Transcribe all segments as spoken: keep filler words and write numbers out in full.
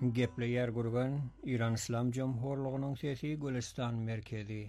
Gepleyer gurgan İran İslam Cumhurluğu'nun sesi Gülistan merkezi.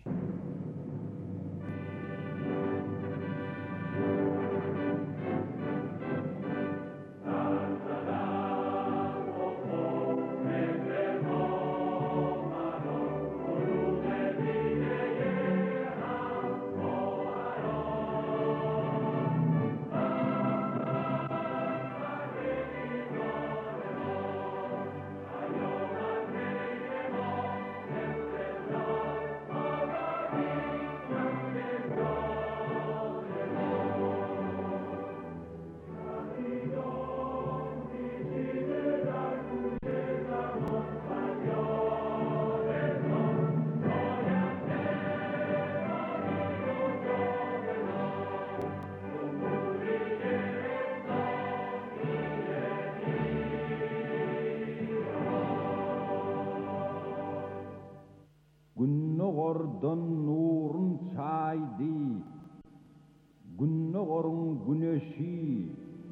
Günnogordan nurun çaydı, günnogorun güneşi,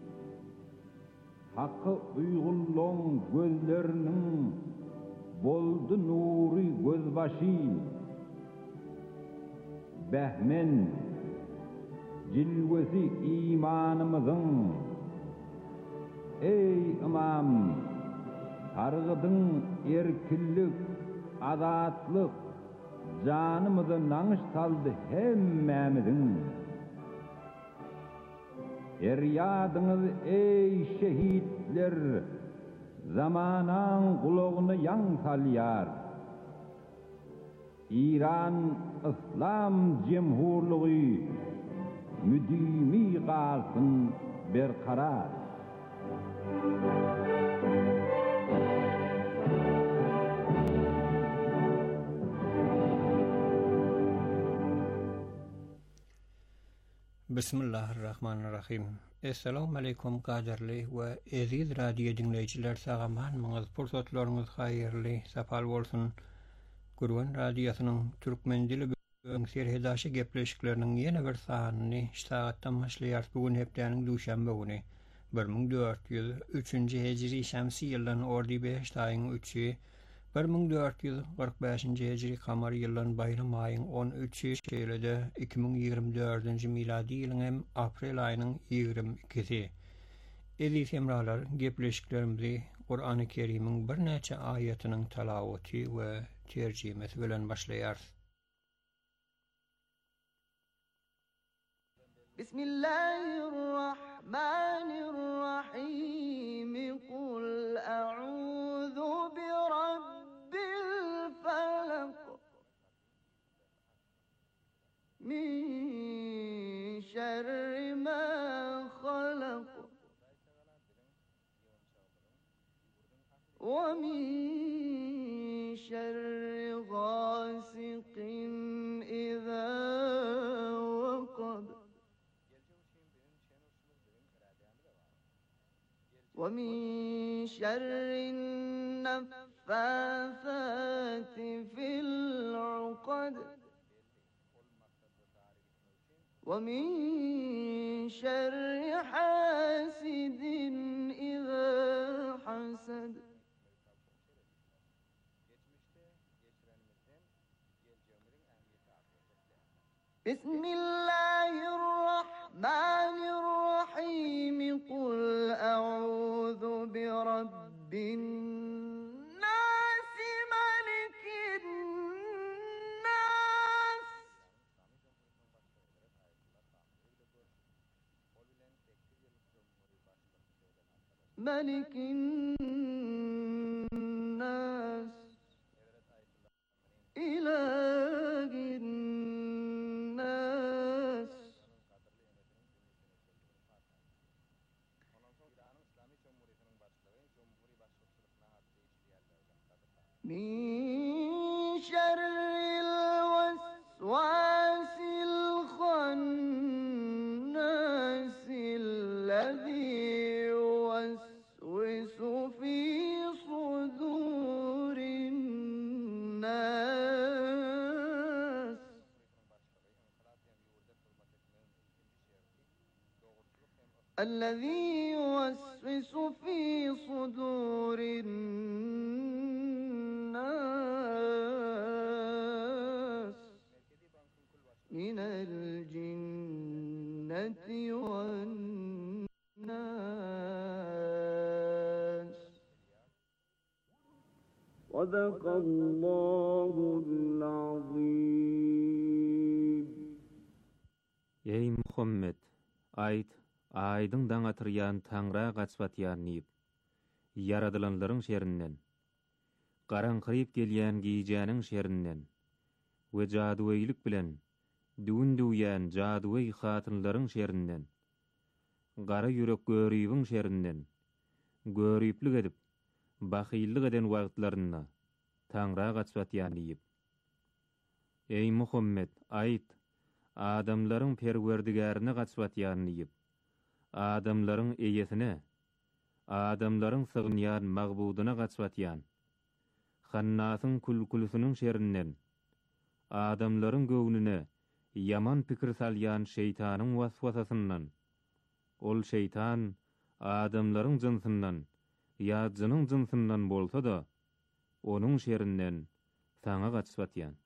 hakkı uygulluğun gözlerinin boldu nuri gözbaşı, behmen cilvesi imanımızın, ey imam, targıdın erkillik, adatlık, canımızı nanış saldı hemmemizin. Eryadınız ey şehitler, zamanan kulağını yan salyar. İran İslam Cumhurluğu müdimi kalsın berkarar. Bismillahirrahmanirrahim. Esselamu aleykum qadirli ve aziz radyo dinleyiciler sağamanmağız fursatlarınız hayırlı sapal bolsun. Gurwan radyosunun Türkmen dili bölümünün serhedaşı gepleşiklerinin yeni bir sahanını iştahattan başlayar. Bugün heptaning duşanbe günü bir ming dört yüz üçinci hicri şemsi yılının ordi beş ayın üçü bir ming dört yüz kırk beşinci hicri kamari yılının bayram ayın on üçü şeýlede iki ming ýygrimi dördünji miladi ýylyň aprel ayının ýygrimi ikisi. Ezi semralar gepleşiklerimizi Kur'an-ı Kerim'in bir neçe ayetinin talawaty we terjimesi bilen başlaýar. Bismillahirrahmanirrahim. Kul a'udhu bi rabbil falaq min şerri ma khalaq ve min şerri ghasiqin idha waqab ومن شر النفاثات في العقد ومن شر حاسد إذا حسد بسم الله الرحمن الرحيم. قل أعوذ برب الناس ملك الناس ملك الناس إله الناس من شر الوسواس الخناس الذي يوسوس في صدور الناس الذي يوسوس في صدور الناس من الجنة والناس صدق الله العظيم. Ey Muhammed, ayt, aydın daň atyrýan taňra gaçbatýan nip. Yaradylanlaryň şerinden, garaňkyryp gelýän gijäniň şerinden we jaduweýlik bilen düwün-düwýän jaduweý hatynlaryň şerinden, gara ýürek göribiň şerinden, göriplik edip bahyllyk eden wagtlaryna taňra gaçbatýan nip. Ey Muhammed, ayt, adamlaryň perwerdigarine gaçbatýan nip. Adamlaryň eýesine, adamlaryň sygynýan magbudyna gaçbatýan. Hannasyň kulkulsynyň şerinden, adamlaryň göwnüne yaman pikir salýan şeytanyň waswasasyndan. Ol şeytan adamlaryň jynsyndan, ýa jynyň jynsyndan bolsa da, onuň şerinden saňa gaçbatýan.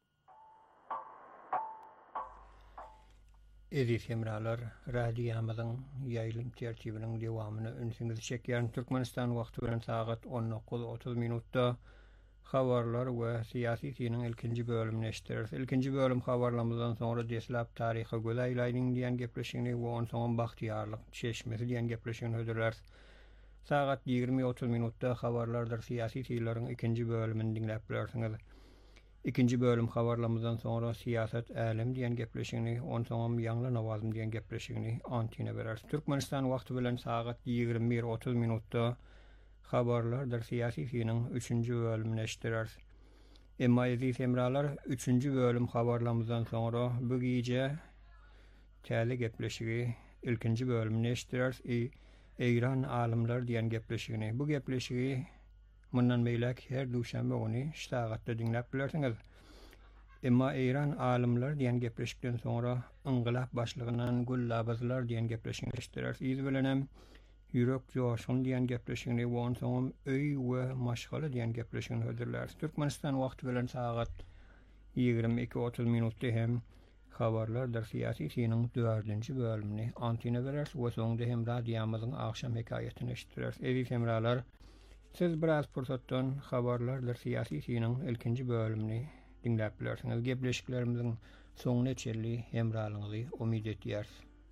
Eziz hemralar, radiyamyzyň ýaýlym tertibiniň dewamyny ünsüňiz çekýän Türkmenistan wagty bilen sagat on dokuz otuz minutda habarlar we syýasy tiniň ilkinji bölümini eşitiriz. İlkinji bölüm habarlamyzdan soňra deslap taryhy gölaýlaýdyň diýen gepleşigini we on soňra bahtiýarlyk çeşmesi diýen gepleşigini hödürler. Sagat ýygrimi otuz minutda habarlardyr syýasy tiýleriň ikinji bölümini dinläp bilersiňiz. İkinji bölüm habarlamyzdan soňra siýasat älim diýen gepleşigini, on soňra ýangly nawazym diýen gepleşigini antine berer. Türkmenistan wagty bilen sagat ýygrimi bir otuz minutda habarlardyr syýasy tiniň üçünji bölümini eşitdiler. Emma eziz hemralar, üçünji bölüm habarlamyzdan soňra bu gije täze gepleşigi ilkinji bölümini eşitdiler. Eýran alimler diýen gepleşigini. Bu gepleşigi mundan meýlek her duşanbe güni ştagatda dinläp bilersiňiz. Emma Eýran alimler diýen gepleşikden soňra yngylap başlygynyň Gullabazlar diýen gepleşigini eşitdiler. Ýüz bilenem ýürek joşun diýen gepleşigini we on soňra öý we maşgala diýen gepleşigini hödürler. Türkmenistan wagty bilen sagat ýygrimi iki otuz minutda hem habarlardyr syýasy tiniň dördünji bölümini antine berer we soňda hem radiýamyzyň akşam hekaýetini eşitdiler. Eziz hemralar, siz biraz pursatdan habarlardyr syýasy tiniň ilkinji bölümini dinläp bilersiňiz. Gepleşiklerimiziň soňuna çelli hemralygyňyzy umyt edýäris.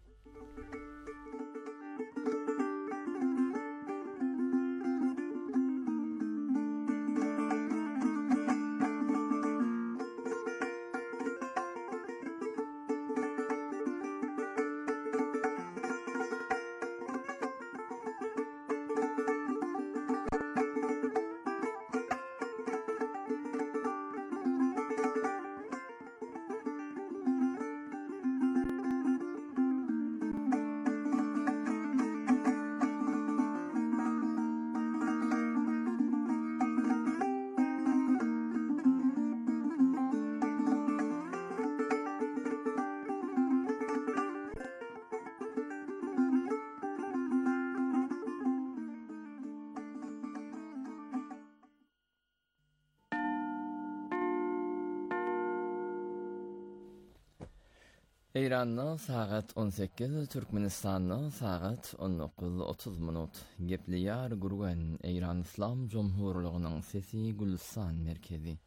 Eýranny sagat on sekiz, Türkmenistanny sagat on dokuz otuz minut. Gepliyar gurgan Eýran İslam Jomhurlygynyň sesi Gülsan merkezi.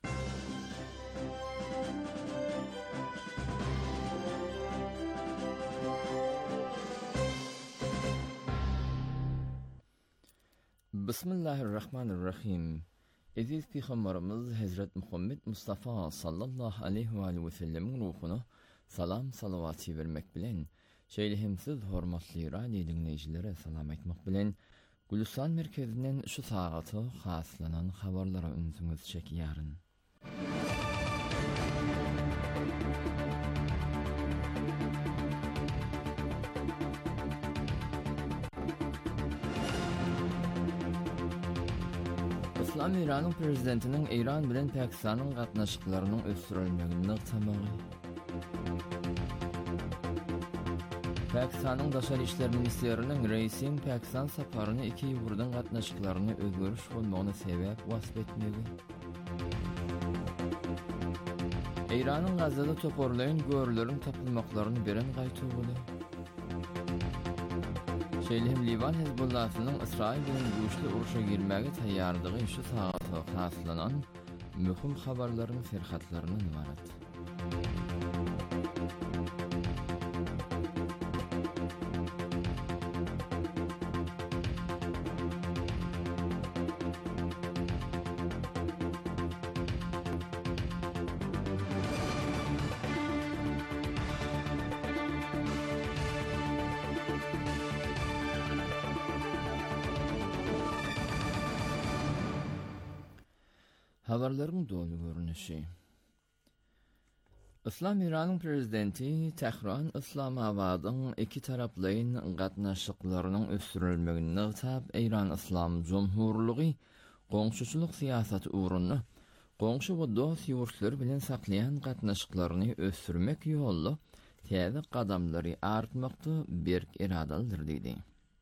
Bismillahirrahmanirrahim. Eziz Peygamberimiz Hazret Muhammed Mustafa sallallahu aleyhi ve sellem'in ruhuna salam salavatı vermek bilen, şeýlehimsiz hormatly radio dinleýijilere salam aýtmak bilen, Gülsan merkezinden şu sagaty haslanan habarlara ünsüňiz çekýäryn. İslam İran'ın prezidentinin İran bilen Pakistan'ın gatnaşyklarynyň ösdürilmegini tamagy. Pakistan'ın Daşary işler ministerinin reisinin Pakistan saparyny iki ýurduň gatnaşyklaryny özgörüş bolmagyna sebäp wasp etmegi. Eýranyň Gazada toporlayan görüleriň tapylmaklaryny beren gaýtýuly. Şeýlehim Liban Hezbollah'ynyň Israil bilen güýçli uruşa girmäge taýýardygy şu sagatda haslanan möhüm habarlaryň ferhatlaryny ibarat. Habarlaryň dolu görünüşi. Islam İran'ın prezidenti Tehran Islamabadyň iki taraplyň gatnaşyklarynyň ösdürilmegini ýatyp, İran İslam Jomhurlugy goňşuçuluk siýasaty uğrunda goňşu we dost ýurtlar bilen saklayan gatnaşyklaryny ösdürmek ýolly täze gadamlary artmakdy berk iradalydyr diýdi.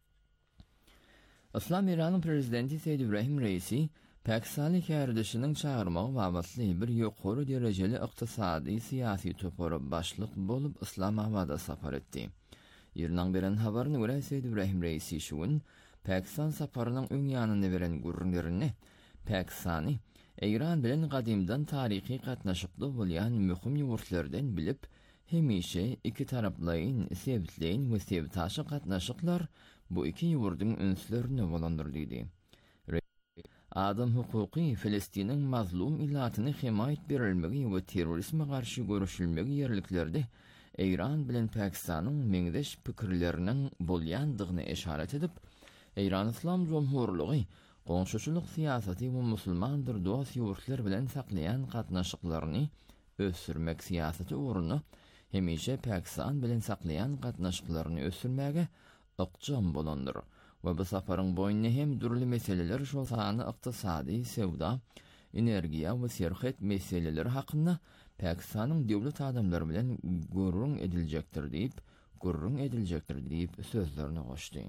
Islam İran'ın prezidenti Seyyid İbrahim Reisi Pakistany kärdeşiniň çağırmagy babasly bir ýokary derejeli ykdysady syýasy topory başlyk bolup Islamabada sapar etdi. Ýerden beren habaryna görä Seyyid İbrahim Reisi şu gün Pakistan saparynyň öň ýanyny beren gurrunlaryny Pakistany İran bilen gadymdan taryhy gatnaşykly bolýan möhüm ýurtlardan bilip, hemişe iki taraplyň sebitleýin we sebitaşy gatnaşyklar bu iki ýurduň ünslerini bolandyrdy. Adam hukuky Filistiniň mazlum illatyny himayet berilmegi we terrorizme garşy görüşilmegi ýerliklerde İran bilen Pakistanyň meňdeş pikirleriniň bolýandygyny eşaret edip, İran İslam Jomhurlugy goňşuçuluk siýasaty we musulmandyr dost ýurtlar bilen saklayan gatnaşyklaryny ösdürmek siýasaty uğruna hemişe Pakistan bilen saklayan gatnaşyklaryny ösdürmäge ykjam bolandyr. Ve bu saparyň boýunda hem durly meseleler şol sany ykdysady, sewda, energiýa we serhet meseleleri hakynda Pakistanyň döwlet adamlary bilen gurrun ediljekdir diýip, gurrun ediljekdir diýip sözlerini goşdy.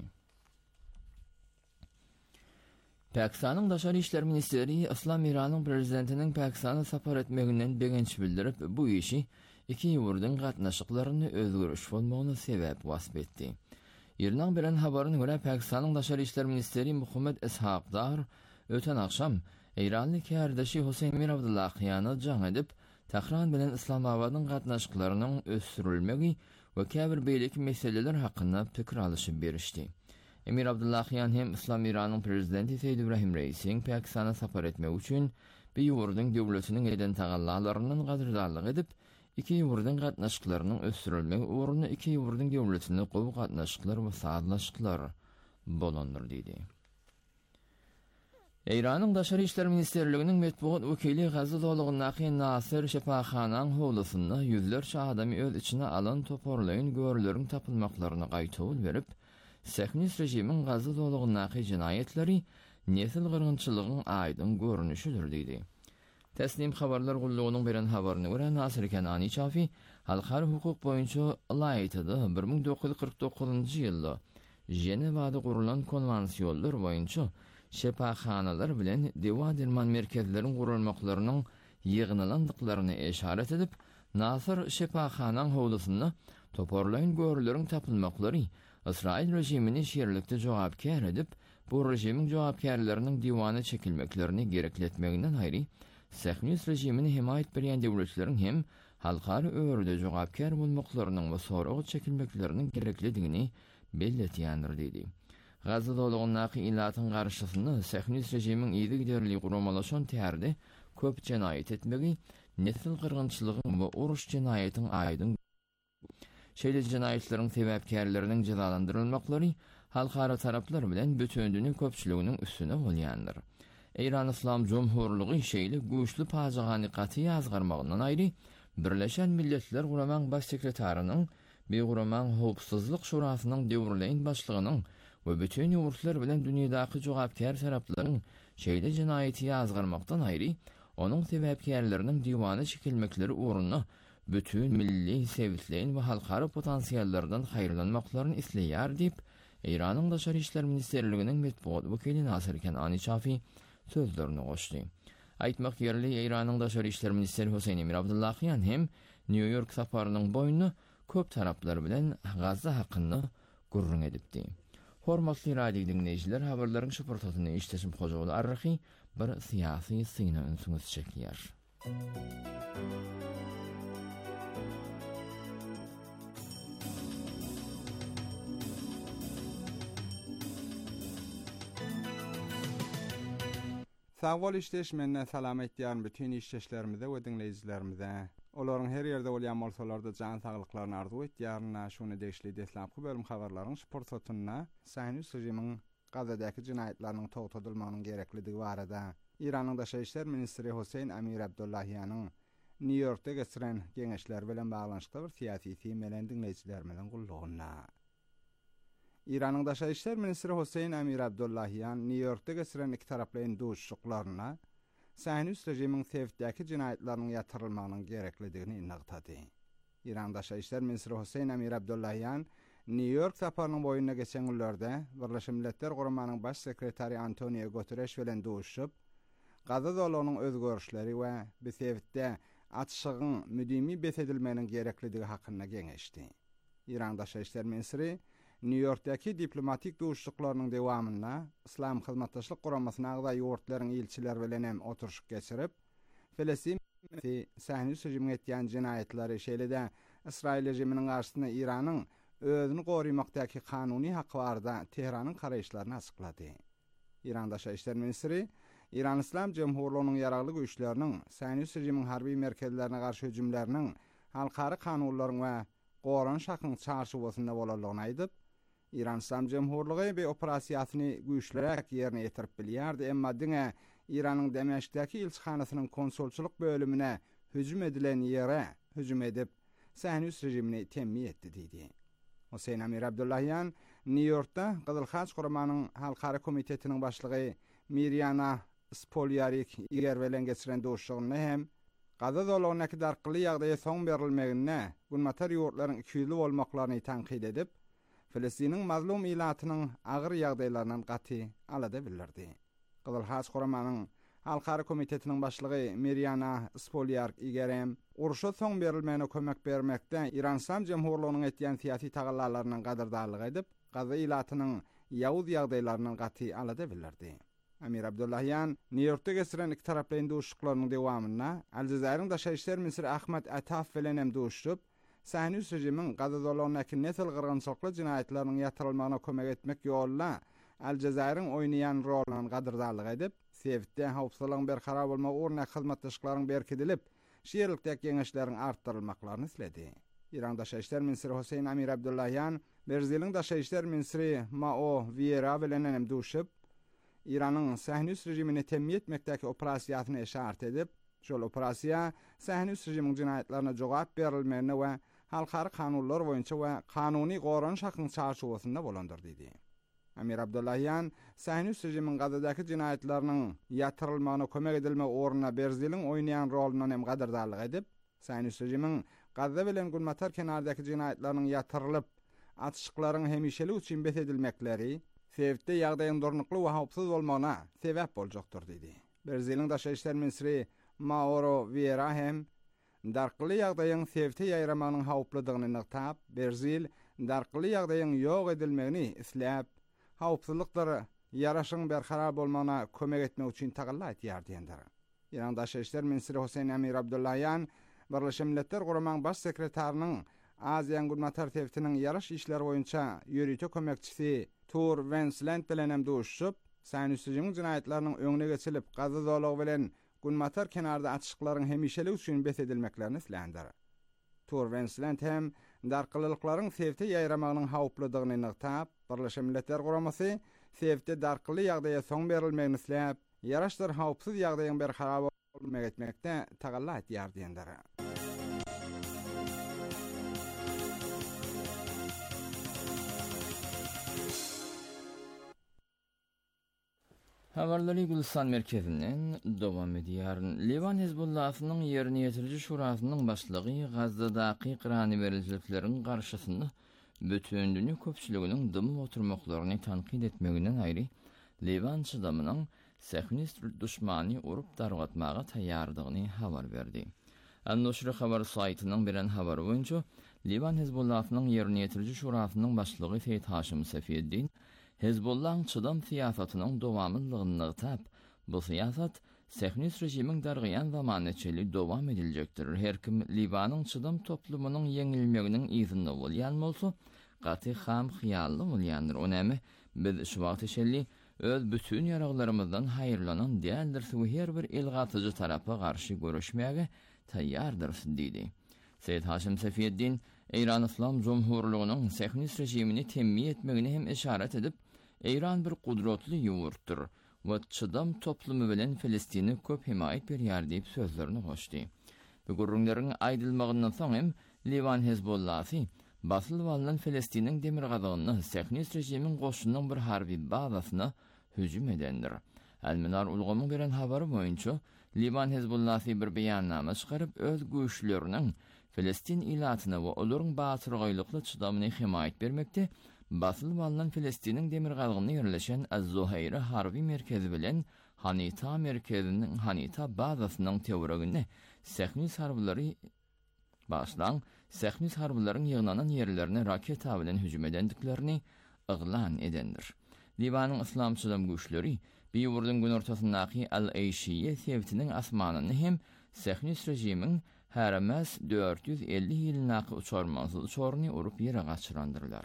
Pakistanyň Daşary işler ministeri Islam İran'yň prezidentiniň Pakistana sapar etmeginden begenç bildirip, bu işi iki ýurduň gatnaşyklaryny özgörüş bolmagyna sebäp wasp etdi. Ýerden beren habaryna görä Pakistanyň Daşary işler ministeri Muhammed Ishaq Dar öten akşam İranly kärdeşi Husayn Mir Abdullahyany jaň edip, Tehran bilen Islamabadyň gatnaşyklarynyň ösdürilmegi we käbir beýleki meseleler hakynda pikir alyşyp berişdi. Emir Abdullahyan hem Islam İran'yň prezidenti Seyyid İbrahim Reisiň Pakistana sapar etmek üçin bir ýurduň döwletiniň eden tagallalarynyň gadyrdarlyk edip, iki ýurduň gatnaşyklarynyň ösdürilmegi uğruna iki ýurduň döwletini gowy gatnaşyklar we saatlaşyklar bolandyr diýdi. İran'yň Daşary işler ministerliginiň metbuat wekili Gaza dowlatynyň Nasir Şepaxanaň howlusynda ýüzlerçe adamy öz içine alan toporlayan görüleriň tapylmaklaryna gaýtawul berip, Sähnüs rejimiň Gaza dowlatynyň jinayetleri nesil gyrgynçylygyň aýdyn görünüşidir diýdi. Teslim habarlar gullugynyň beren habaryna görä Nasir Kenani Çafi halkary hukuk boýunça laýytydy bir ming dokuz yüz kırk dokuzunji ýylda Jenewada gurulan konwansiýonlar boýunça şepaxanalar bilen dewa derman merkezleriň gurulmaklarynyň ýygnylandyklaryny eşaret edip, Nasir şepaxanaň howlusynda toporlayan görüleriň tapylmaklary İsrail rejimini şerlikde jogapkär edip, bu rejimiň jogapkärleriniň diwana çekilmeklerini gerekletmeginden aýry, Sähnüs rejimini himayet berýän döwletleriň hem halkary öwrde jogapkär bolmaklarynyň we soragy çekilmekleriniň gereklidigini belletýändir diýdi. Gaza dowlatynyň illatyň garşysynda Sähnüs rejimiň ýygy giderli guramalaşan tähärde köp jinayet etmegi, nesil gyrgynçylygyň we uruş jinayetyň aýdyn şeýle jinayetleriň sebäpkärleriniň jazalandyrylmaklary halkara taraplar bilen bütündüni köpçüliginiň üstüne bolýandyr. İran İslam Jomhurlugy şeýle güýçli pajaganiqaty ýazgarmagyndan aýry, Birleşen Milletler Guraman baş sekretarinyň, Beýguraman Howpsuzlyk Şurasynyň döwürleýin başlygynyň we bütün ýurtlar bilen dünýädäki jogapkär taraplaryň şeýle jinayeti ýazgarmakdan aýry, onuň sebäpkärleriniň diwana çekilmekleri uğruna bütün milli sevitleyin ve halkara potansiyellerden hayırlanmaklaryny isleýär diýip İran'ın Daşary işler ministerliginiň metbuat wekili Nasir Kenani Çafi sözlerini goşdy. Aýtmak ýerli İran'ın Daşary işler ministeri Hosein Emir Abdullahiýan hem New York saparynyň boýuny köp taraplar bilen Gazza hakyny gurrun edipdi. Hormatly radio dinleýijiler, habarlaryň şu portalyny işleşim hojagy arrahy bir syýasy syna öňsüňiz çekýär. Sağol işleşmenden salam etdiýän bütün işleşlerimize we dinleýijilerimize, olaryň her ýerde bolýan bolsalarda jan saglyklaryny arzu etýärna şonu degişli desläpki bölüm habarlaryň sport sotunyna Sahnus rejimiň Gazadaky jinaýatlarynyň togtadylymagynyň gerekliligi barada İranyň Daşary işler ministri Hosein Amir Abdullahiýanyň New Yorkda geçiren geňeşler bilen baglanşykda bir syýasy temelden dinleýijilerimiň gullugyna. İranyň Daşary işler ministri Hosein Amir Abdullahiýan New Yorkda geçiren iki taraply duşuşuklaryna Sahnus rejimiň sevitdäki jinaýatlarynyň ýatyrylmagynyň gereklidigini ynagtady. İranyň Daşary işler ministri Hosein Amir Abdullahiýan New York saparynyň boýuna geçen günlerde Birleşik Milletler Guramanyň baş sekretary Antonio Guterres bilen duşup, Gaza zolunyň özgörüşleri we bu sebäpde atşygyň müdimi besedilmeniň gerekliligi hakyna geňeşdi. İranyň Daşary işler ministri New York'taki diplomatik duşuşuklarynyň dewamyna İslam hyzmatdaşlyk guramasyna agda ýurtlaryň ilçiler bilen hem oturuşyk geçirip, Filistin Sahnus rejimiň etýän jinaýatlary şeýle-de İsrail rejiminiň garşysyna İranyň özüni goruýmakdaky kanuny haky barada Tehranyň garaýşlaryny açyklady. İran Daşary işler ministri İran İslam Cemhurluğunyň ýaragly güýçleriniň Sahnus rejimiň harby merkezlerine garşy hüjümleriniň halkary kanunlaryň we goran şakyň çarşybasyna bolalygyny aýdyp, İran İslam Cemhurluğy bu operasiýasyny güýçlerek ýerine ýetirip bilýärdi, emma diňe İranyň Demeşkdäki ilçihanasynyň konsulçuluk bölümine hüjüm edilen ýere hüjüm edip Sahnus rejimini temmi etdi diýdi. Hosein Amir Abdullahiýan New York'ta Gyzyl Haç Guramanyň halkary komitetiniň başlygy Mirjana Spolyarik ýer bilen geçiren duşugyny hem Gaza zolunyny darkyly ýagdaýa soň berilmegine günmatar ýurtlaryň ikiyüzli bolmaklaryny tankyd edip, Filistiniň mazlum ilatynyň agyr ýagdaýlaryndan gaty alada bildirdi. Gyzyl Haç Guramanyň halkary komitetiniň başlygy Mirjana Spolyarik ýerem uruşa soň berilmegine kömek bermekde İran İslam Cemhurluğunyň etýän syýasy tagallalarynyň gadyrdarlygy edip, Gaza ilatynyň ýawuz ýagdaýlaryndan gaty alada bildirdi. Amir Abdullahiýan New York'ta geçiren iki taraply duşuşuklarynyň dewamyna Aljazair'in Daşary işler ministri Ahmet Ataf bilen hem duşup, Sahnus rejimiň Gaza zolunyny nesil gyrgynçylykly jinaýatlarynyň ýatyrylmagyna kömek etmek ýoluna Aljazair'in oýnaýan roluny gadyrdarlyk edip, sebäpde hawpsuzlygyň berkarap bolmagy ugruna hyzmatdaşlyklaryň berkidilip, şeýerlikdäki geňeşleriň artdyrylmaklaryny isledi. İran Daşary işler ministri Hosein Amir Abdullahiýan Braziliýanyň Daşary işler ministri Mao Vieira bilen hem duşup, İranyň Sahnus rejimini temmi etmekdäki operasiýasyny eşart edip, şol operasiýa Sahnus rejimiň jinaýatlaryna jogap berilmegine we halkary kanunlar boýunça we kanuny goran şakyň çarşybasyna bolandyr diýdi. Amir Abdullahiýan Sahnus rejimiň Gazadaky jinaýatlarynyň ýatyrylmagyna kömek edilme oruna Braziliýanyň oýnaýan rolundan hem gadyrdarlyk edip, Sahnus rejimiň Gaza bilen Gulmatar kenardaky jinaýatlarynyň ýatyrylyp, atşyklaryň hemişelik üçin besedilmekleri sebäpde ýagdaýyň dornukly we hawpsyz bolmagyna sebäp boljakdyr diýdi. Braziliýanyň Daşary işler ministri Mauro Vieira hem darkyly ýagdaýyň sebäpde ýaýramanyň hawplydygyny ynykdap, Brazil darkyly ýagdaýyň ýok edilmegini isläp, hawpsızlyklar ýaraşyň berkarap bolmagyna kömek etmek üçin tagalla etýär diýendir. İran Daşary işler ministri Hosein Amir Abdullahiýan Birleşik Milletler Guramanyň baş sekretarynyň Aziýan Gulmatar tewtiniň ýaraş işleri boýunça ýörüýte kömekçisi Tur Wensland bilen hem duşup, Sahnus rejimiň jinaýatlarynyň öňüne geçilip, Gaza zolugy bilen Gulmatar kenarda atşyklaryň hemişelik üçin besedilmeklerini islendir. Tur Wensland hem darkylyklaryň sebäpde ýaýramagynyň hawplydygyny ynykdap, Birleşik Milletler Guramasy sebäpde darkyly ýagdaýa soň berilmegini isläp, ýaraşdyr hawpsyz ýagdaýyň berkarap bolmagy etmekde tagalla etýär diýendir. Habarları Gülistan merkezinden dowam edýär. Liban Hezbollah'ynyň ýerine ýetiriji şurasının başlygy Gazdadaky Qur'any beriljiliklerin garşysynda bütündüni köpçüliginiň dım oturmaklaryny tanqid etmeginden aýry Liban çydamynyň Sehnist düşmany urup dargatmaga taýýardygyny habar berdi. An-Nusra habar saýtynyň beren habary boýunça Liban Hezbollah'ynyň ýerine ýetiriji şurasynyň başlygy Feýt Haşim Safieddin Hezbollah'ın çydam siyasatynyň dowamlylыgyny tap, bu siyasat Sehnist rejimiň dargyan zamanyçyly dowam ediljekdir. Her kim Libanyň çydam toplumynyň ýeňilmeginiň ýzyny bolýan bolsa, gaty ham hyýally bolýandyr. Onamy biz şu wagt şelli öz bütün ýaraglarymyzdan haýyrlanan däldir, her bir elgatyjy tarapa garşy görüşmäge taýýardyr diýdi. Feýt Haşim Safieddin Eýran Islam Jumhurlygynyň Sehnist rejimini temmi etmegine hem işaret edip, Eýran bir gudratly ýurtdyr we çydam toplumy bilen Filistini köp himayet berýär diýip sözlerini goşdy. Bu gurrunlaryň aýdylmagynyň soň hem Liban Hezbollahy basyl bolan Filistiniň demir gazagyny Sehnist rejimiň goşunynyň bir harby bazasyna hüjüm edendir. Almanar ulgamyň beren habary boýunça Liban Hezbollahy bir beýannama çykaryp öz güýçläriniň Filistin ilatyna we olaryň batyrgylykly çydamyny himayet bermekde, basyl bolan Filistiniň demir gazagyny ýerleşen Az-Zuhayra harby merkezi bilen Hanita merkeziniň Hanita bazasynyň teoregiňi Sehnist harblary başlan Sehnist harbylaryň ýygnanan ýerlerine raketa bilen hüjüm edendiklerini yglan edendir. Libanyň Islam çydam güýçleri bir ýurdun gün ortasyndaky Al-Eýşiýe sevtiniň asmanyny hem Sehnist rejimiň Haramas dört yüz elli ýylynaky uçarmazy uçaryny urup ýere gaçyrandyrlar.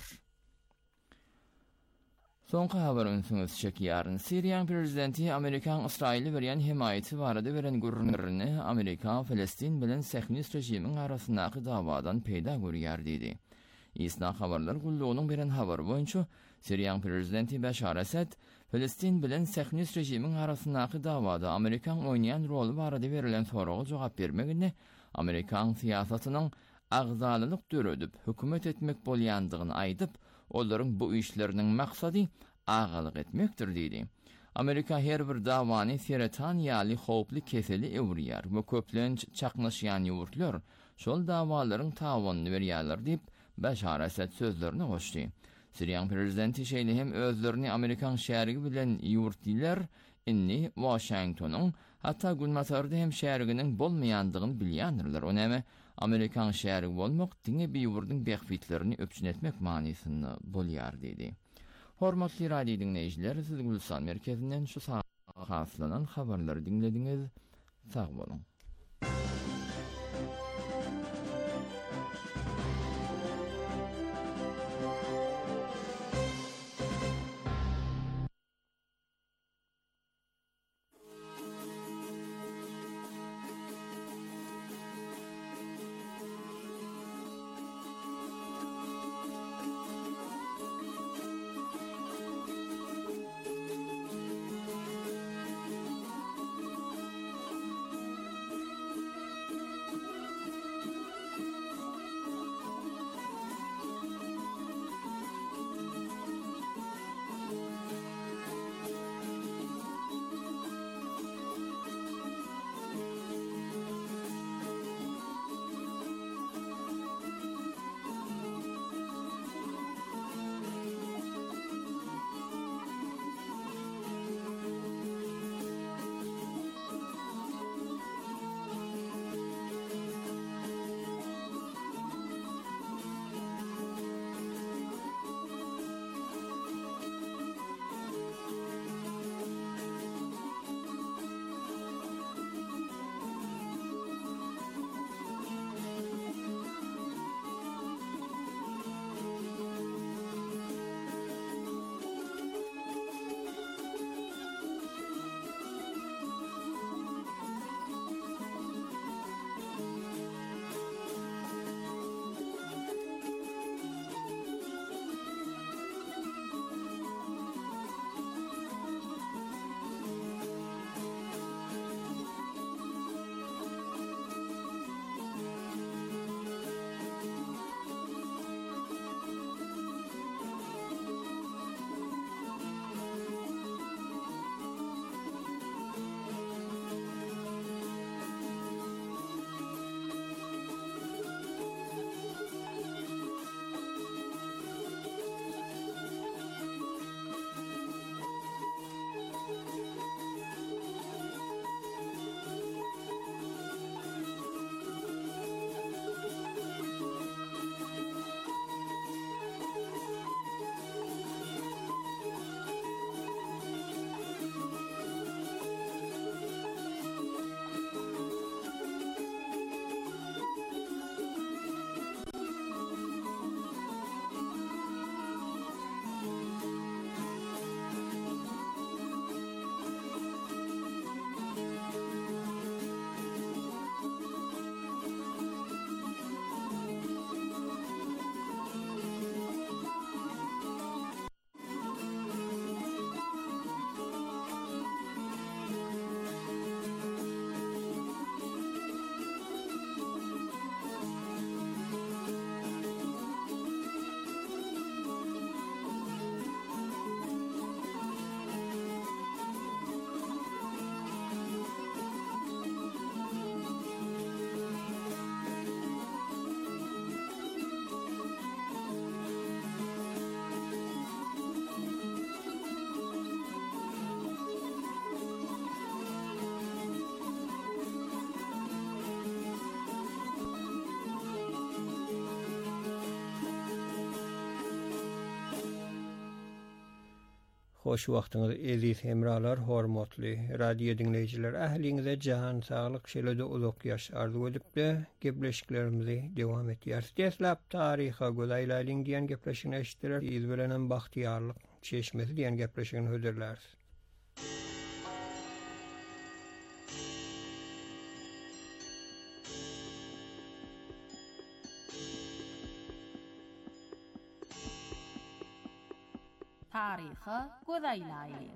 Soňky habaryň soňy çekýäryn Siriýa prezidenti Amerikan Israýile berýän himaýaty barada beren gurrunlaryny Amerika Filistin bilen Sehnist rejimiň arasyndaky dawadan peýda görýär diýdi. Isna habarlar gullugynyň beren habary boýunça Siriýa prezidenti Bashar Asad Filistin bilen Sehnist rejimiň arasyndaky dawada Amerikan oýnaýan roly barada berilen soraga jogap bermegini Amerikan siyasatynyň agzalylyk döredip hökümet etmek bolýandygyny aýdyp, olaryň bu işleriniň maksady agalyk etmekdir diýdi. Amerika her bir dawany seratan ýaly howply keseli ewrýär we köplenç çaknaşýan ýurtlar şol dawalaryň tawanyny berýärler diýip Bashar Asad sözlerini goşdy. Siriýa prezidenti şeýle hem özlerini Amerikan şäherigi bilen ýurtdylar, inni Washingtonyň hatta Gulmatarda hem şäheriginiň bolmaýandygyny bilýändirler. Onamy Amerikan şäherigi bolmak diňe bir ýurdun behfitlerini öpçün etmek manysyny bolýar diýdi. Hormatly radio dinleýijiler, siz Gülistan merkezinden şu saat haslanan habarlary dinlediňiz. Sag bolun. Hoş wagtyňyz eziz hemralar, hormatly radio dinleýijiler, ähliňize jan saglyk şeýlede uzak ýaş arzu edipde gepleşiklerimizi dewam etýär. Deslap taryha godaýlalyň diýen gepleşigini eşitdiler. Biz bilenem Bahtiýarlyk çeşmesi diýen gepleşigini höderler. Taryha godaýlalyň.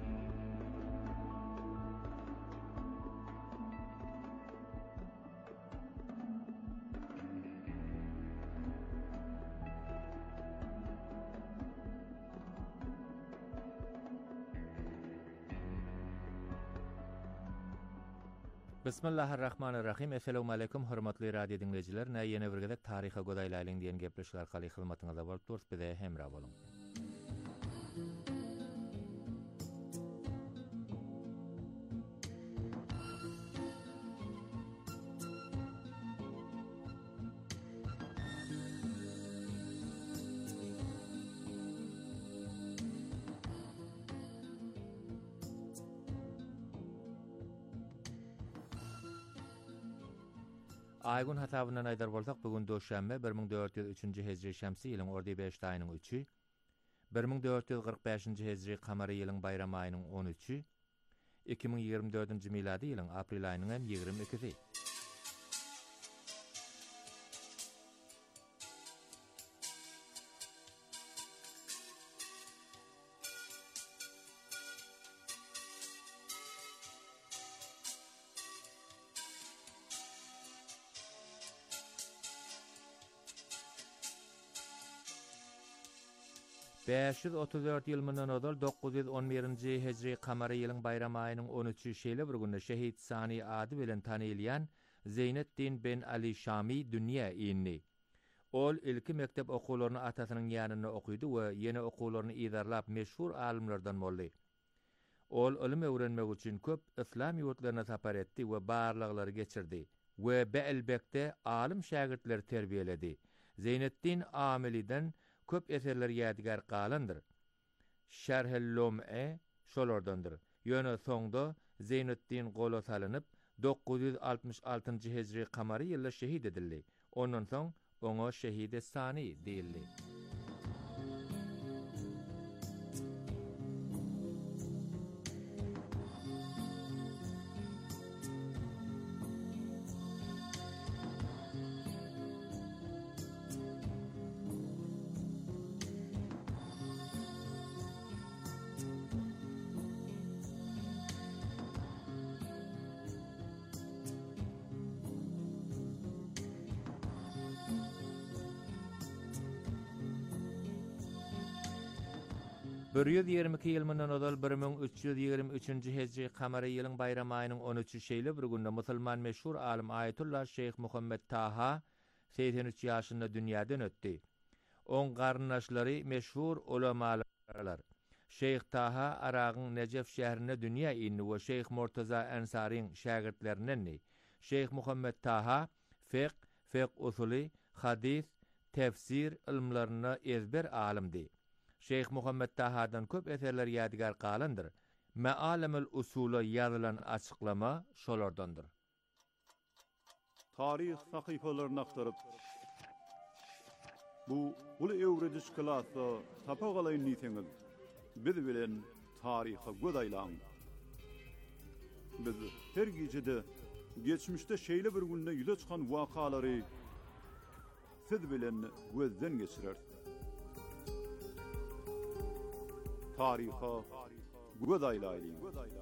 Bismillahirrahmanirrahim. Assalamu alaykum hormatly radio dinleyijiler. Näme ýene bir gezek taryha godaýlalyň diýen gepleşik arkaly hyzmatyňyzda bolup durýar, bize hemra boluň. Aygun hasabynan aýdar bolsak, bugun döşänme bir ming dört ýüz üçinji hejri şämsi ýylyň ordy beş aýynyň üçi, bir ming dört ýüz gyrk beşinji hejri kamary ýylyň bayram aýynyň on üçi, iki ming ýigirme dördünji miladi ýylyň aprel aýynyň hem ýigirme ikisi. beş yüz otuz dört ýyl mundan odal dokuz yüz on birinji hejri kamary ýylyň bayram aýynyň on üçi şeýle bir günde şehit Sani ady bilen tanylýan Zeynetdin ben Ali Şami dünýä ýenli. Ol ilki mektep okuwlaryny atasynyň ýanyna okuýdy we ýene okuwlaryny idarlap meşhur alimlerden boldy. Ol ilim öwrenmek üçin köp islam ýurtlaryna sapar etdi we barlyklary geçirdi we beelbekde alim şagirdler terbiýeledi. Zeynetdin Ameli'den köp eserler ýadigar galandyr. Şerhel Lum'e şolardandyr. Ýöne soňda Zeynetdin gola salynyp dokuz yüz altmış altynji hejri kamary ýylda şehit edildi. Ondan soň oňa şehide Sani diýildi. bir yüz ýigirme iki ýyl mundan odal bir ming üç ýüz ýigirme üçinji hejri kamary ýylyň bayram aýynyň on üçi şeýle bir günde musulman meşhur alim Ayetullah Şeyh Muhammed Taha seksen üç ýaşynda dünýäden ötdi. On garnaşlary meşhur ulamalar. Şeyh Taha Aragyň Necef şäherine dünýä ýenli we Şeyh Murtaza Ensaryň şagirdlerinden. Şeyh Muhammed Taha fiqh, fiqh usuly, hadis, tefsir ilmlaryna ezber alimdi. Şeyh Muhammed Taha'dan köp eserler ýadigar galandyr. Me'alemul usula ýazylan açıklama şolardandyr. Tarih sahypalaryny aktaryp bu ulu öwrediş klasy tapagalyň niýetiňiz biz bilen taryha godaýlaň. Biz her gejede geçmişde şeýle bir günde ýüze çykan wakalary siz bilen gözden geçirer. Taryha godaýlaýyn.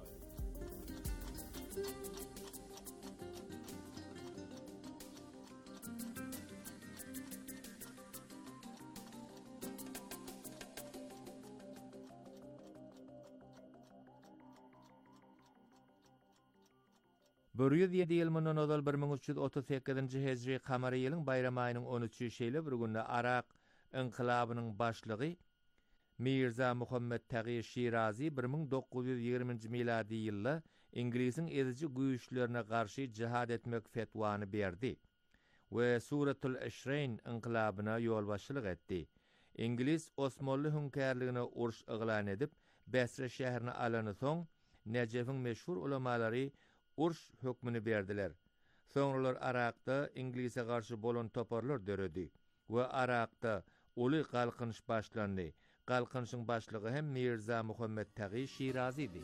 bir yüz ýedi ýyl mundan odal bir ming üç ýüz otuz sekizinji hejri kamary ýylyň bayram aýynyň on üçi şeýle bir günde Arak inqilabynyň başlygy Mirza Muhammed Tagî Şirazi bir ming dokuz yüz ýigirminji miladi ýylda İngiliziň ezici güýçlerine garşy jihad etmek fetwany berdi we Suratul Eşreyn inqilabyna ýol başçylyk etdi. İngiliz Osmanlı hünkärligine uruş yglan edip Basra şäherini alany soň Necef'in meşhur ulemalary urş hökmüni berdiler. Soňralar Arakda Inglise garşy bolan toparlar döredi we Arakda uly galkynş başlandy. Galkynşyň başlygy hem Mirza Muhammed Tagî Şirazi idi.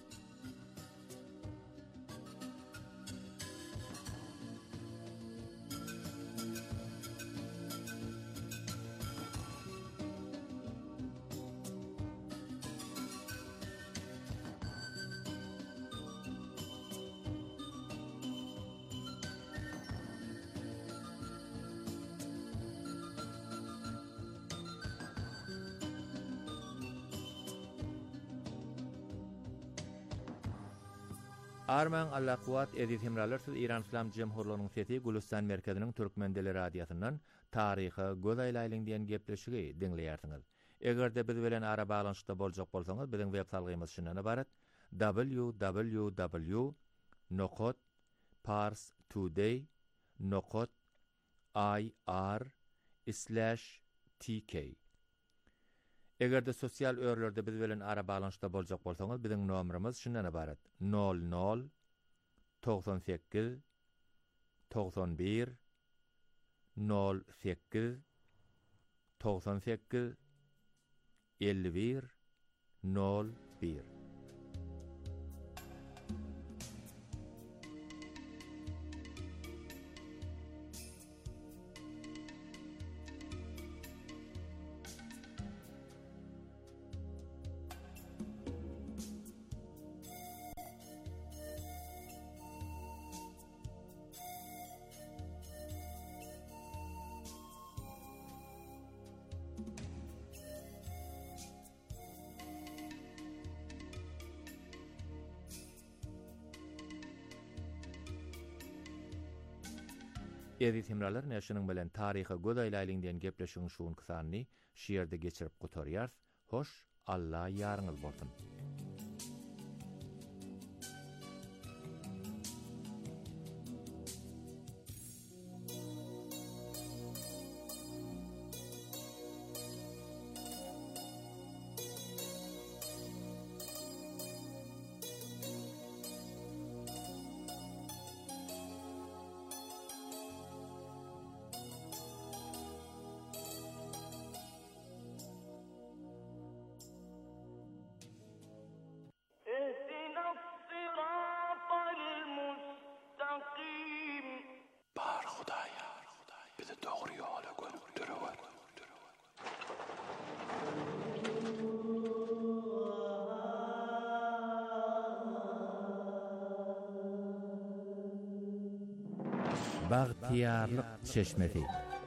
Arman Allahquat edit himralar siz İran İslam Cemhurluğunyň sesi Gülistan merkeziniň Türkmendeli radiosyndan taryhy göz aýlaýlyň diýen gepleşigi dinleýärsiňiz. Egerde biz bilen ara baglanyşda boljak bolsaňyz biziň web salgymyz şundan ibaret: w w w nokot pars today nokot i r slash t k. Egerde sosial örlerde biz bilen ara baglanyşda boljak bolsaňyz biziň nomerimiz şundan ibaret: nol nol doksan sekiz doksan bir nol sekiz doksan sekiz elli bir nol bir. Edit himralar näşiniň bilen taryhy göz aýlaýlyň diýen gepleşigiň şuň kysany şiýerde geçirip gutarýar. Hoş, Allah ýaryňyz bolsun. Bagtiyarlyk çeşmesi.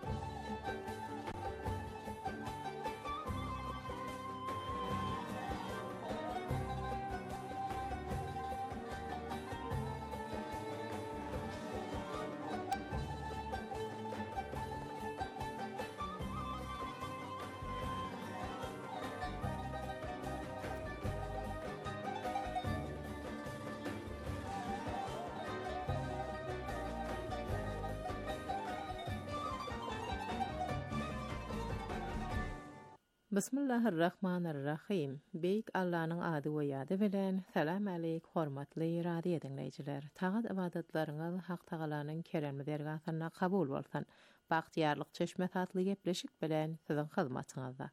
Bismillahirrahmanirrahim. Beyk Allah'nın adı we ýady bilen salam aleyk hormatly radio dinleýijiler. Tagat ibadetleriňiz Hak Tagalanyň keremli dergahatyna kabul bolsun. Bagtiyarlyk çeşme tatly gepleşik bilen siziň hyzmatyňyzda.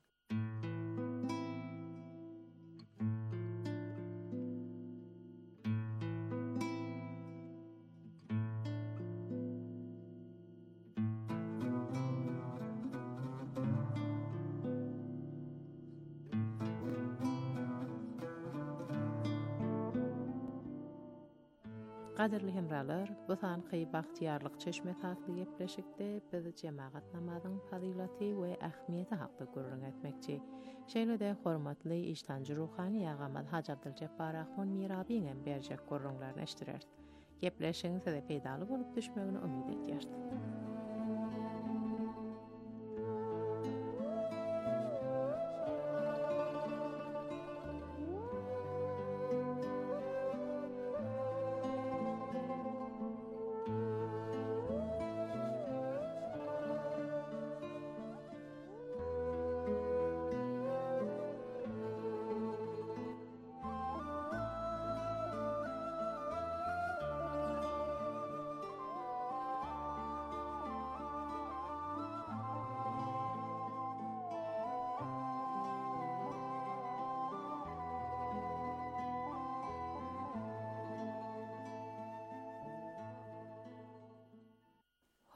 Qadirli hemralar, bu sanqy bagtiyarlyk çeşme tatly gepleşikde biz jemaat namazynyň fazylaty we ähmiýeti hakda gurrun etmekçi. Şeýle-de hormatly iştanjy ruhany ýagamad Haji Abduljabbар Ahmad Mirabiň berjek gurrunlaryny eşdirer. Gepleşiň size peýdaly bolup düşmegini umyt edýär.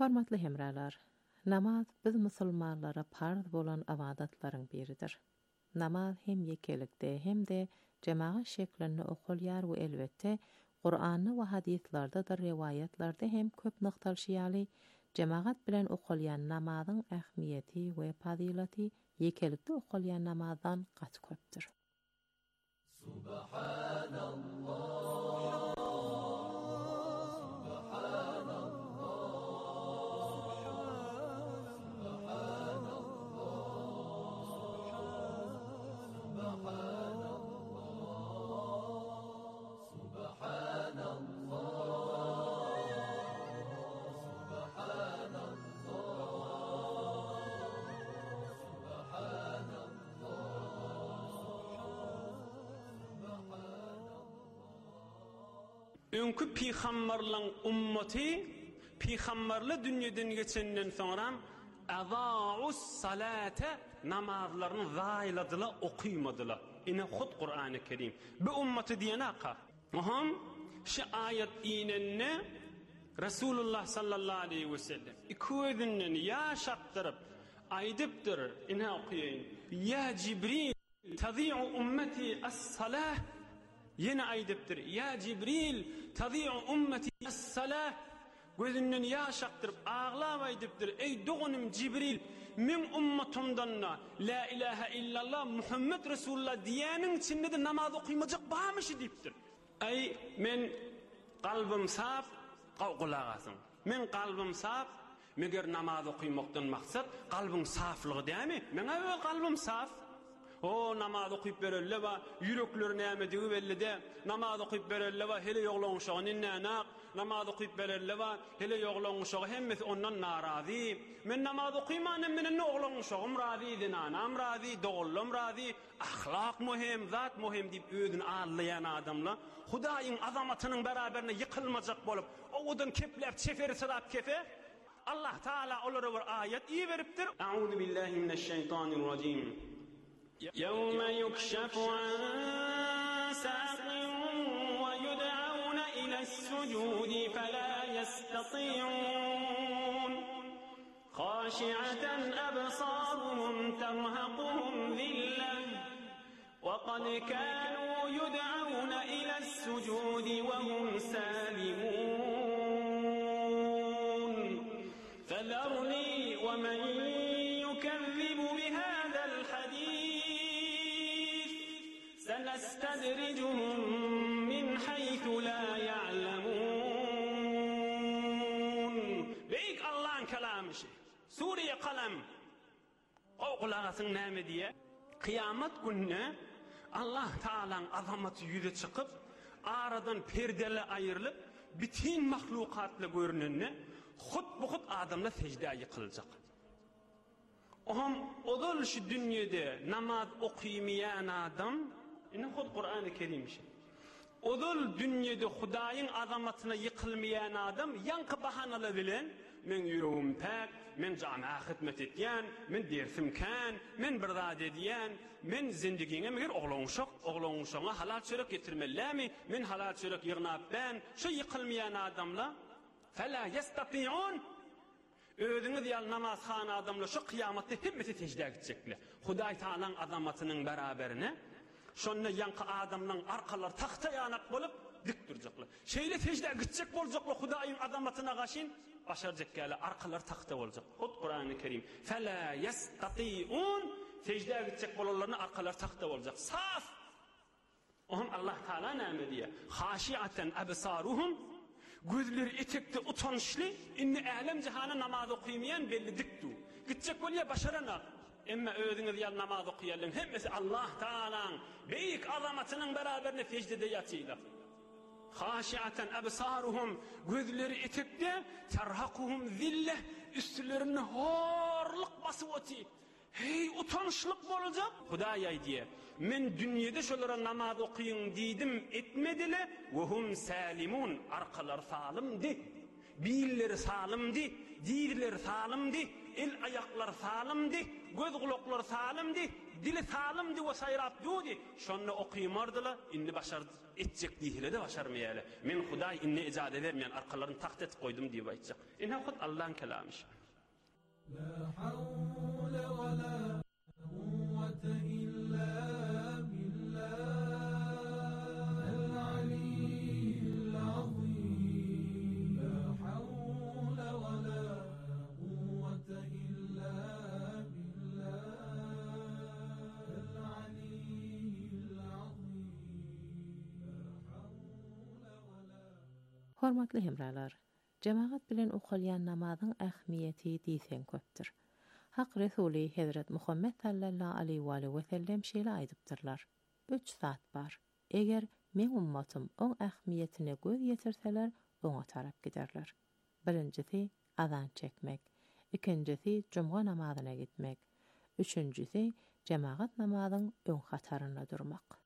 Hormatly hemralar, namaz biz musulmanlara farz bolan abadatlaryň biridir. Namaz hem yekelikde hem de cemaat şeklinde okulýar we elbette Qur'an'da we hadislarda da rivayetlarda hem köp noktalşyýaly cemaat bilen okulýan namazyň ähmiýeti we fazilaty yekelikde okulýan namazdan gat köpdür. Subhanallah Öňkü piýgamberliň ummaty piýgamberli dünýeden geçenden soňra azaus salata namazlaryny zaýladylar, okuymadylar. Ine hut Qur'an-ı Kerim. Bu ummaty diýenaqa. Oham şu ayet inenne Rasulullah sallallahu aleyhi ve sellem ikodinden ýaşakdyryp aýdypdyr. Ine okuýyn. Ya Cibril tadi'u ummati as-salah. Yine aýdypdyr. Ya Cibril tadi'u ummati as-salah. Gözünden ýaşakdyryp ağlap aýdypdyr. Ey dogunum Cibril, men ummatymdan la ilahe illallah Muhammed Resulullah diýeniň içinde de namaz okuýmajak barmyşy diýipdir. Ey men kalbim saf, kulak asın. Men kalbim saf, meger namaz okuýmakdan maksat kalbin saflygy diými? Men öwel kalbim saf. O namaz okuyup berelle va yürekleri näme diýip belli de namaz okuyup berelle va hele ýoglaňşagy näme namaz okuyup berelle va hele ýoglaňşagy hemmesi ondan narazy. Men namaz okuýman, menen ýoglaňşagym razy, anam razy, dogullum razy, ahlak muhim, zat muhim diýip özüni anlayan adamlar Hudaýyň azamatynyň beraberine ýykylmajak bolup, oňdan kepläp çeferi sırap kefe Allah Taala olara bir ayet iý beripdir. Euzu billahi mineşşeytanirracim. يوم يكشف عن ساق ويدعون إلى السجود فلا يستطيعون خاشعة أبصارهم ترهقهم ذلة وقد كانوا يدعون إلى السجود وهم سالمون فذرني ومن يكذب بهذا الحديث سنستدرجهم من حيث لا يعلمون. Beyk Allah'ın kelamı şey. Suriye kalem. O kulağısın neyme diye. Kıyamet gününe Allah Teala'nın azamatı yüze çıkıp aradan perdele ayrılıp bütün mahlukatla görünenine hut bu hut adamla secdeye yıkılacak. Oham odol şu dünyada namaz okuymayan adam yine hut Kur'an-ı Kerim şey. Odol dünyada Hudaýyň azamatına yıkılmayan adam yankı bahanalar bilen men yüreğim pek, men camiye hizmet etýän, men dersim kan, men bir zat edýän, men zindigiňe meger oglanşak, oglanşaňa halal çörek getirmellämi, men halal çörek ýygnap ben, şu yıkılmayan adamlar fela yestati'un özüňiz ýal namazhana adamlar şu kıyamatda hemmeti secde edecekler. Hudaý Taalaň azamatynyň beraberine şonda yankı adamlaryň arkalar tahta ýanak bolup dik durjaklar. Şeýle secde edecek boljaklar Hudaýyň azamatyna gaşyn başarjak gäle arkalar tahta boljak. Hut Kur'an-ı Kerim fela yestati'un secde edecek bolanlaryň arkalar tahta boljak. Saf. Ohum Allah Taala näme diýär? Haşiaten absaruhum gözleri etekde utançlı, inni alem cihana namaz okuýmayan belli dikdu. Gitjek bolýa başarana. Emma özüňiz ýal namaz okuýarlar, hemmesi Allah Taalaň beýik azamatynyň beraberine secdede ýatýlar. Haşiaten absaruhum gözleri etekde terhaquhum zille üstlerine horlyk basyp oty. Hey utançlyk boljak. Hudaý aýdýar. Men dünýede şolara namaz okuýun diýdim, etmedile. Ve hum salimun arkalar salimdi. Biilleri salimdi, diýdiler salimdi, el ayaklar salimdi. göz kulaklar salimdi, dili salimdi ve sayrat dudi. Şonne okuymardılar, inni başar etcek dihile de başarmayalı. Men Huday inni icade vermeyen arkalarını taht et koydum diye baytacak. İnne hut Allah'ın kelamış. La havle ve la kuvvete illa billah el-aliyyil azim. La havle ve la kuvvete illa billah el-aliyyil azim. Hormatly hemralar, cemaat bilen okulyan namazyň ähmiýeti diýsen köpdir. Hak Resuli Hazrat Muhammed sallallahu aleyhi we sellem şeýle aýdypdyrlar. Üç zat bar. Eger men ummatym oň ähmiýetine göz ýetirseler, oňa tarap giderler. Birincisi azan çekmek, ikincisi cuma namazyna gitmek, üçüncüsi cemaat namazyň öň hataryna durmak.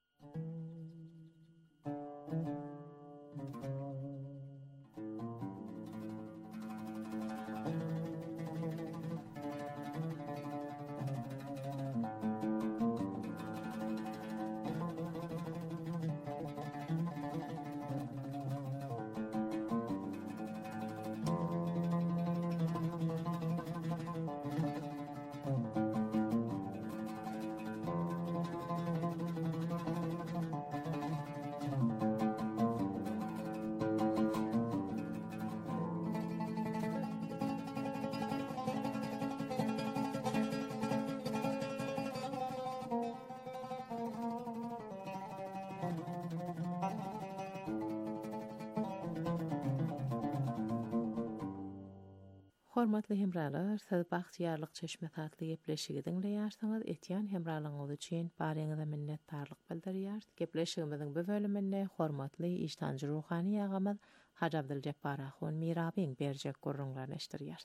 Hormatly hemralar, siz bagtýarlyk çeşme tatly gepleşigi dinleýärsiňiz. Etýän hemralygyňyz üçin baryňyza minnetdarlyk bildirýär. Gepleşigimiziň bu bölüminde hormatly iştanjy ruhany ýagymyz Haji Abduljabbar Ahun Mirabiň berjek gurrunlaryny eşdirýär.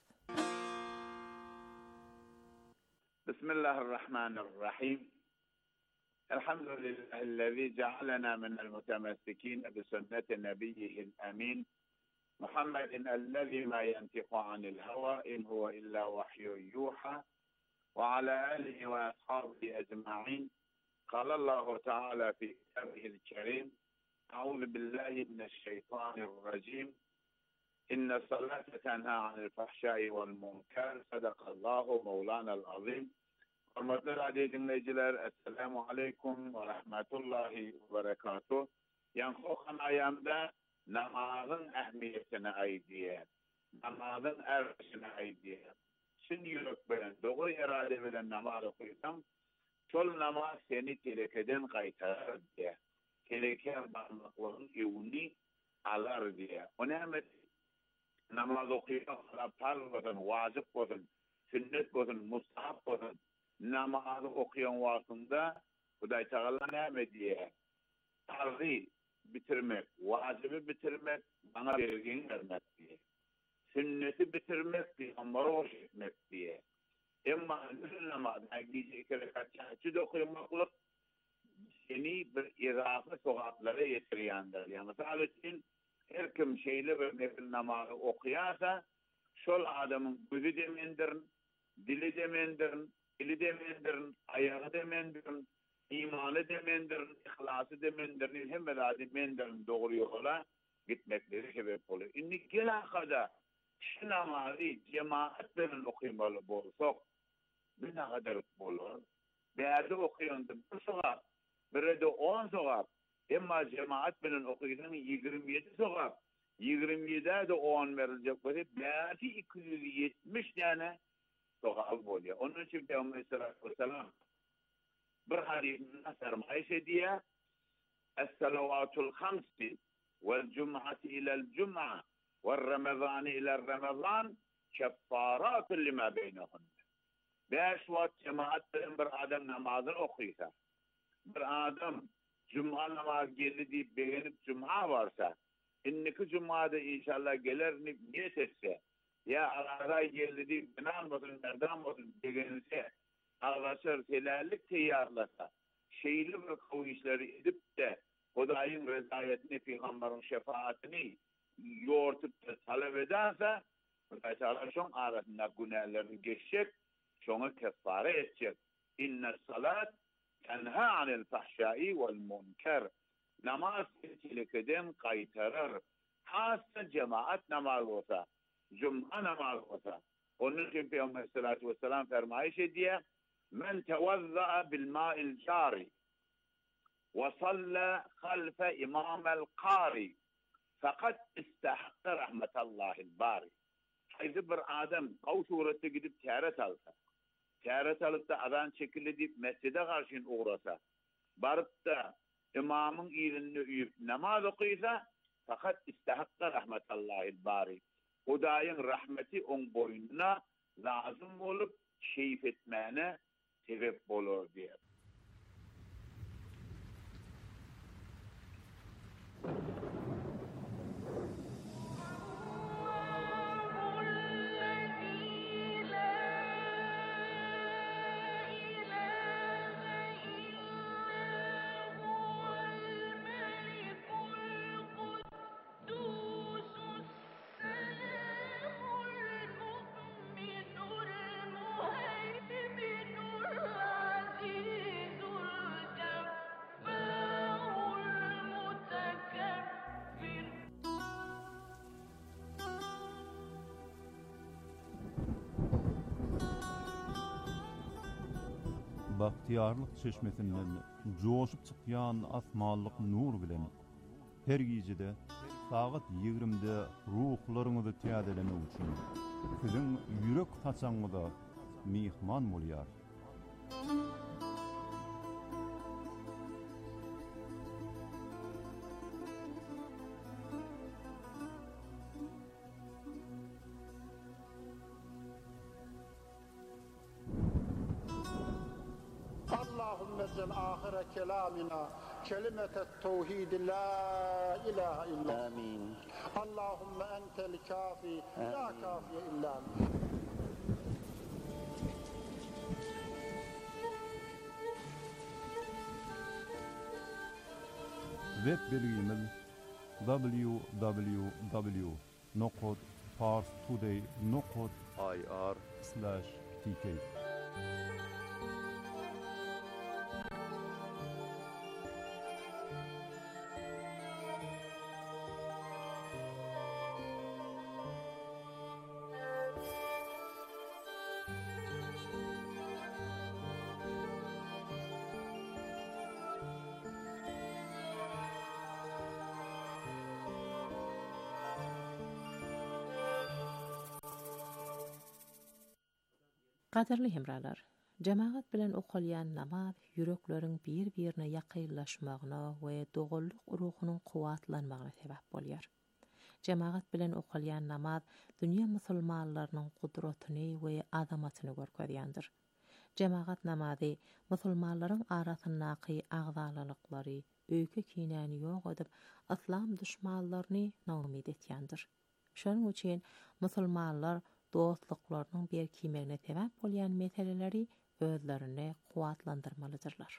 Bismillahirrahmanirrahim. Elhamdülillahi'llezî cealena minel mutemessikîn bi sünneti nebiyyihil emîn. محمد الذي ما ينطق عن الهوى إن هو إلا وحي يوحى وعلى آله وأصحابه أجمعين. قال الله تعالى في كتابه الكريم أعوذ بالله من الشيطان الرجيم إن الصلاة تنهى عن الفحشاء والمنكر صدق الله مولانا العظيم. Hürmetli radyo dinleyiciler, Esselamu Aleyküm ve Rahmetullahi ve Berekatuhu. Yankıhan ayamda namazın ähmiýetine aýdýar. Namazın erşine aýdýar. Şin ýürek bilen, dogry irade bilen namaz okuýsam, şol namaz seni telekeden gaýtarar diýär. Teleke barmaklaryň ýewni alar diýär. Ona hem namaz okuýan farz bolsun, wajyp bolsun, sünnet bolsun, mustahap bolsun, namaz okuyan wagtynda Hudaý Taala näme diýär? Farzy bitirmek, wajibi bitirmek, bana bergen hürmet diye. Sünneti bitirmek, Peygamber'e hoş etmek diye. Emma namazda gece iki rekat çağçı da okuyamaklık seni bir irafı sokaklara yetiriyandır. Yani mesela için her kim şeyle bir nefil namazı okuyarsa şol adamın gözü demendirin, dili demendirin, eli demendirin, ayağı demendirin, İmanı demendirin, ihlası demendirin, hem velâdi mendirin doğru yola gitmekleri sebep oluyor. İnni gelâkada şu namazı cemaatlerin okuymalı bolsak, bir ne kadar olur? Değerli okuyandı bir sokak, biri de on sokak, ama cemaat benim okuyduğum yirmi yedi sokak, yirmi yediye de on verilecek böyle, değerli iki yüz yetmiş tane sokak oluyor. Onun için Peygamber Aleyhisselatü Vesselam bir hadisinde sermaye ediyor. Es-salavatul hamsi vel cum'ati ila'l cum'a ve ramazan ila'l ramazan keffaratun lima beynehun. Beş vakit cemaatlerin bir adam namazını okuysa, bir adam cuma namazı geldi deyip beğenip cuma varsa, inniki cumada inşallah gelir niyet etse, ya arada geldi deyip benan olsun, nereden olsun beğenirse, ağlaşır, helallik teyarlasa, şeyli ve kavuşları edip de Hudaýyň rezayetini, Peygamberin şefaatini yoğurtup da talep ederse, Hudaý Taala şoň arasynda günahlarını geçecek, şoňa kefara etjek. İnne salat tenha anil fahşai vel munker. Namaz tilkeden qaytarar. Hassa cemaat namaz olsa, cuma namaz olsa. Onun için Peygamber sallallahu aleyhi ve sellem fermayış ediyor. Men tevazza'a bil ma'il jari ve salla halfe imamel qari fakat istahaqqa rahmetallahil bari. Haydi bir adam qav surette gidip tiyaret alsa, tiyaret alıp da adan çekildi deyip mescide karşın uğrasa, barıp da imamın ilini üyüp namaz okuysa, fakat istahaqqa rahmetallahil bari. Hudaýyň rahmeti on boynuna lazım olup şeýif etmäne sebep bolar diýer. Bahtiyarlyk çeşmesinden joşup çykýan asmanlyk nur bilen her gijede sagat ýigrimde ruhlaryňyzy täzelene üçin siziň ýürek taçaňyda mihman bolýar. نزل آخر كلامنا كلمة التوحيد لا إله إلا آمين. اللهم أنت الكافي لا كافي إلا أنت. Web belgimiz w w w nokta parstoday nokta i r slash t k. Qadirli hemralar, cemaat bilen okulyan namaz yürekleriň bir-birine ýakynlaşmagyna we dogullyk ruhunyň kuwatlanmagyna sebäp bolýar. Cemaat bilen okulyan namaz dünýä musulmanlarynyň gudratyny we azamatyny görkezýändir. Cemaat namazy musulmanlaryň arasyndaky agzalylykları, öýke kinäni ýok edip, islam düşmanlaryny naumid etýändir. Şonuň üçin musulmanlar dostluklarynyň berkimegine sebäp bolýan meseleleri özlerini kuwatlandyrmalydyrlar.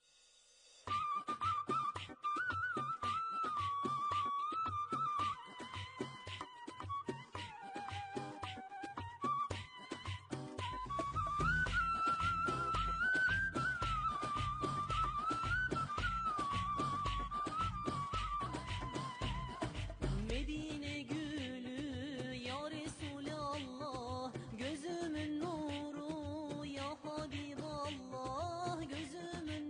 Medine gülü ya Resulallah, gözümün nuru ya Habiballah, gözümün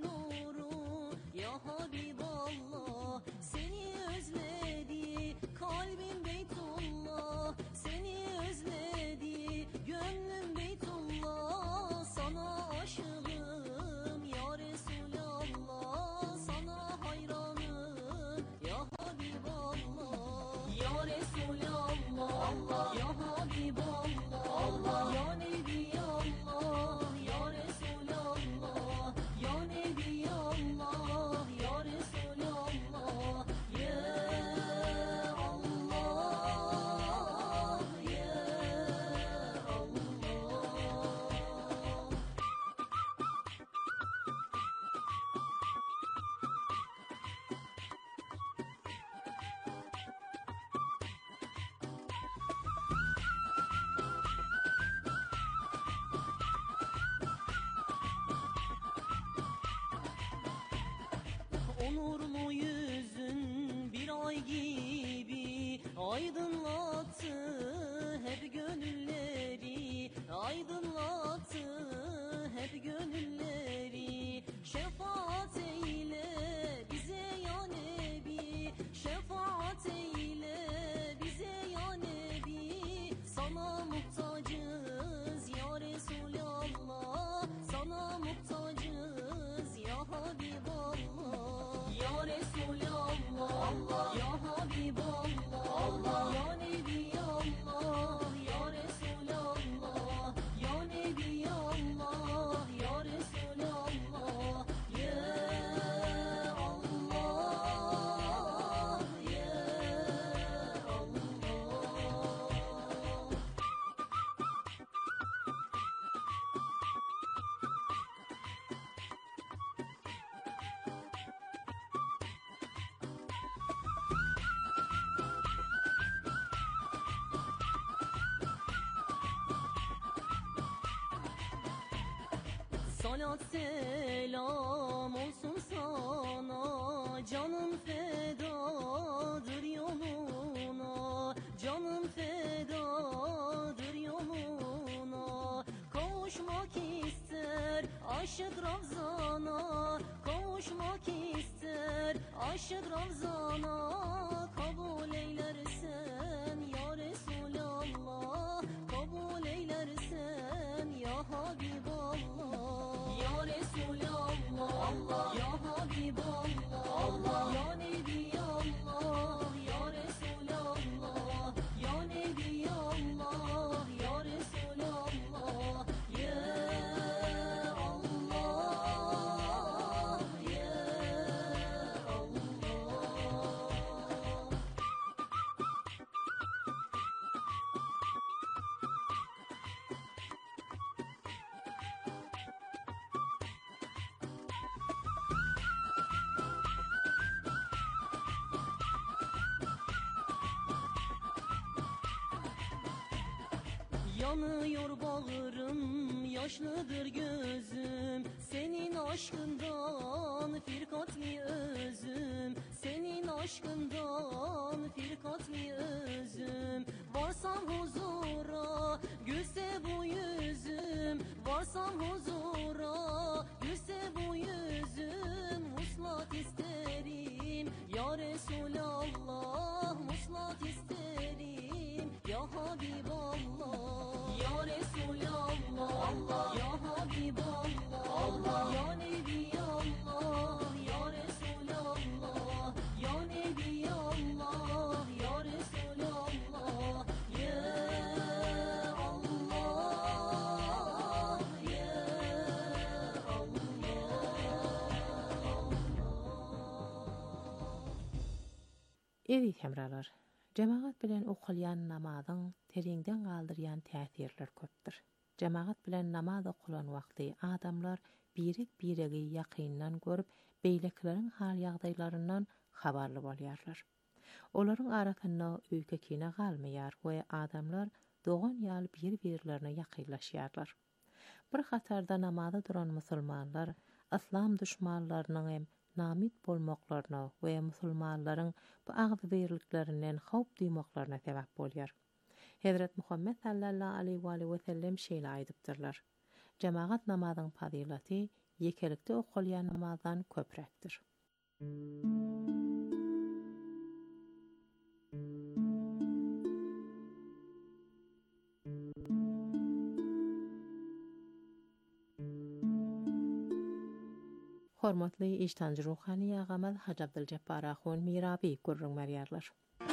Olur mu yüzün bir ay gibi, aydınlattı hep gönülleri, aydınlattı hep gönülleri. Şefaat eyle bize ya Nebi, şefaat eyle bize ya Nebi. Sana muhtacız ya Resulallah, sana muhtacız ya Habiballah. Ya Resulallah, ya Habiballah, ya Nebi Allah, ya Resulallah, ya Nebi Allah, ya Resulallah, ya Allah, ya Allah. Salat selam olsun sana, canım fedadır yoluna, canım fedadır yoluna. Kavuşmak ister aşık Ravzana, kavuşmak ister aşık Ravzana. Kabul eylersen ya Resulallah, kabul eylersen ya Habiballah. Ya Resulallah, ya Habiballah, ya Nebi Allah, ya Resulallah, ya Nebi Allah, ya Resulallah, ya Allah, ya Allah. Yanıyor bağrım, yaşlıdır gözüm, senin aşkından firkatli özüm, senin aşkından firkatli özüm. Varsam huzura, gülse bu yüzüm, varsam huzura, gülse bu yüzüm. Muslat isterim ya Resulallah, muslat isterim ya Habiballah. Ya Resulallah, ya Habiballah, ya Nebi Allah, ya Resulallah, ya Nebi Allah, ya Resulallah, ya Allah, ya Allah. Evet hemralar, cemaat bilen okulyan namazyň teriňden galdyrýan täsirler köpdir. Cemaat bilen namaz okulan wagty adamlar birik biregi ýakyndan görüp, beýlekleriň hal ýagdaýlaryndan habarly bolýarlar. Olaryň arasynda üýkekine galmaýar we adamlar dogan ýaly bir-birlerine ýakynlaşýarlar. Bir hatarda namaza duran musulmanlar islam düşmanlarynyň hem namit bolmaklaryna we musulmanlaryň bu agzybirliklerinden howp duýmaklaryna sebäp bolýar. Hazrat Muhammed sallallahu aleyhi ve sellem şeýle aýdypdyrlar. Cemaat namazyň fazilaty ýekelikde okulýan namazdan köprekdir. Hormatly iştancı ruhani ýagamaz Hacı Abdülcebbar Ahun Mirabi gurrun merýärler.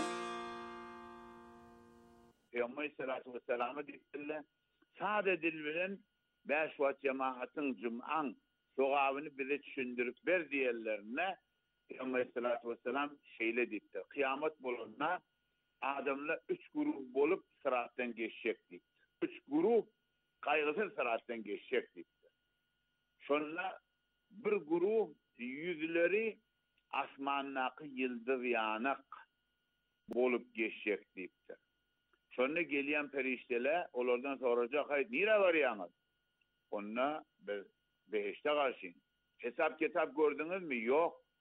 Peygamber Aleyhisselatü Vesselam'a diktirle sade dil bilen beş vat cemaatin cum'an sogabını bize düşündürüp ver diýerlerine Peygamber Aleyhisselatü Vesselam şeýle dipdir. Kıyamet bolunda adamlar üç grup bolup sırattan geçecek dipdir. Üç grup kaygısız sırattan geçecek dipdir. Şonla bir grup yüzleri asmannaky yıldız yanak bolup geçecek dipdir. Şonda gelýän perişteler olardan sorajak, "Hay, nire barýaňyz?" Onna biz beşte garşyn. Hesap kitap gördüňizmi? Ýok.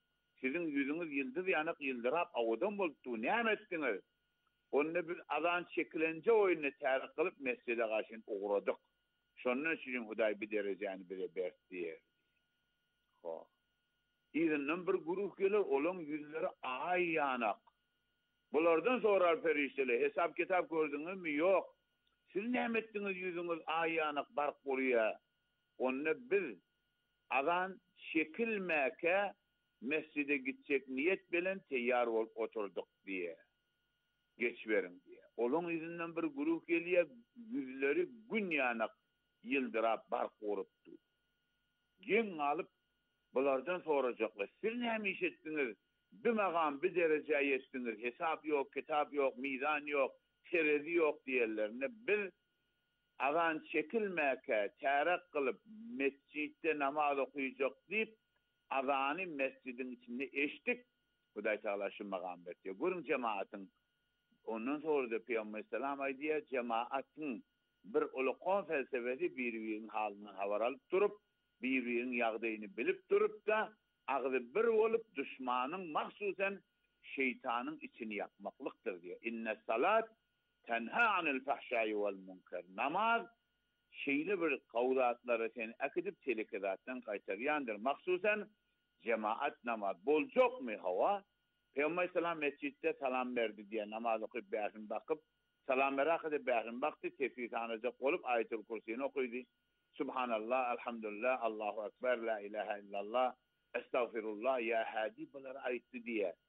Sizin yüzünüz yıldız yanık yıldırap avudan boldu. Ne ettiniz? Onu bir adan çekilence oyunu tarih kılıp mescide karşın uğradık. Şonun için Huday bir dereceni bile berdi. Ho. İzinden bir grup gelir, olan yüzleri ay yanak. Bulardan sorar perişteli, hesap kitap gördünüz mü? Yok. Siz ne ettiniz yüzünüz ay yanak bark buraya? Onu biz adan çekilmeke mescide gidecek niyet bilen teyyar olup oturduk diye. Geç verin diye. Onun izinden bir grup geliyor, yüzleri gün yanak yıldırap bark vuruptu. Gen alıp bulardan soracaklar. Siz ne iş ettiniz? Bir makam, bir dereceye ettiniz. Hesap yok, kitap yok, mizan yok, terezi yok diyerlerine. Bir adan çekilmeke, terak kılıp mescitte namaz okuyacak deyip azanı mescidin içinde eştik. Huday Teala şu makam bekliyor. Görün cemaatin. Ondan sonra da Peygamber Aleyhisselam aydiye cemaatin bir ulukon felsefesi birbirinin halini havar alıp durup, birbirinin yağdayını bilip durup da ağzı bir olup düşmanın mahsusen şeytanın içini yakmaklıktır diyor. İnne salat tenha anil fahşai vel munker. Namaz şeyli bir kavratları seni akıdıp telikedattan kaytaryandır. Mahsusen cemaat namaz. Bolcok mu hava? Peygamber Aleyhisselam mescitte salam verdi diye namaz okuyup bärin bakıp salam verakıdı bärin baktı tefsir tanıcak olup ayet-ül kursiyini okuydu. Subhanallah, elhamdülillah, Allahu ekber, la ilahe illallah, estağfirullah, ya hadi bunları ayıttı diye.